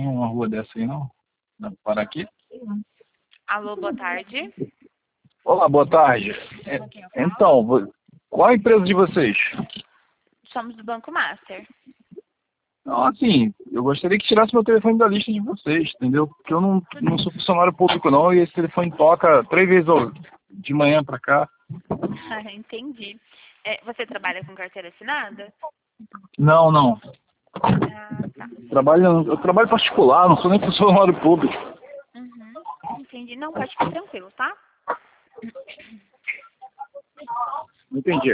Tem uma rua dessa aí, não? Dá pra parar aqui? Alô, boa tarde. Olá, boa tarde. Então, qual a empresa de vocês? Somos do Banco Master. Não, assim, eu gostaria que tirasse meu telefone da lista de vocês, entendeu? Porque eu não sou funcionário público não, e esse telefone toca 3 vezes de manhã pra cá. Entendi. Você trabalha com carteira assinada? Não, não. Ah, tá. Eu trabalho particular, não sou nem funcionário público. Uhum. Entendi. Não, pode ficar tranquilo, tá? Não entendi.